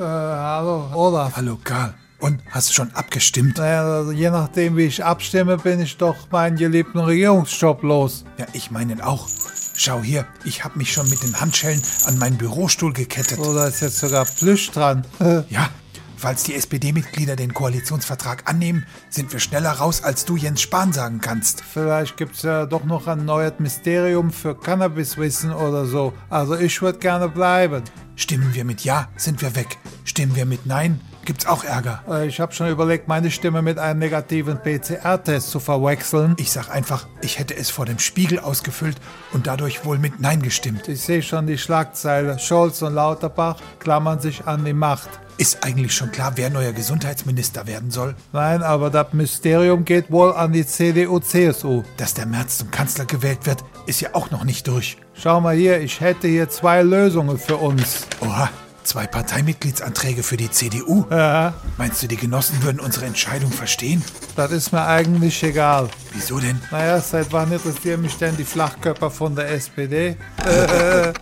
Hallo, Olaf. Hallo Karl. Und, hast du schon abgestimmt? Naja, also je nachdem, wie ich abstimme, bin ich doch meinen geliebten Regierungsjob los. Ja, ich meinen auch. Schau hier, ich habe mich schon mit den Handschellen an meinen Bürostuhl gekettet. So, da ist jetzt sogar Plüsch dran. Ja, falls die SPD-Mitglieder den Koalitionsvertrag annehmen, sind wir schneller raus, als du Jens Spahn sagen kannst. Vielleicht gibt's ja doch noch ein neues Mysterium für Cannabiswissen oder so. Also ich würde gerne bleiben. Stimmen wir mit Ja, sind wir weg. Stimmen wir mit Nein, gibt's auch Ärger. Ich habe schon überlegt, meine Stimme mit einem negativen PCR-Test zu verwechseln. Ich sag einfach, ich hätte es vor dem Spiegel ausgefüllt und dadurch wohl mit Nein gestimmt. Ich sehe schon die Schlagzeile. Scholz und Lauterbach klammern sich an die Macht. Ist eigentlich schon klar, wer neuer Gesundheitsminister werden soll? Nein, aber das Mysterium geht wohl an die CDU-CSU. Dass der Merz zum Kanzler gewählt wird, ist ja auch noch nicht durch. Schau mal hier, ich hätte hier 2 Lösungen für uns. Oha, 2 Parteimitgliedsanträge für die CDU? Ja, Meinst du, die Genossen würden unsere Entscheidung verstehen? das ist mir eigentlich egal. Wieso denn? Naja, seit wann interessieren mich denn die Flachkörper von der SPD?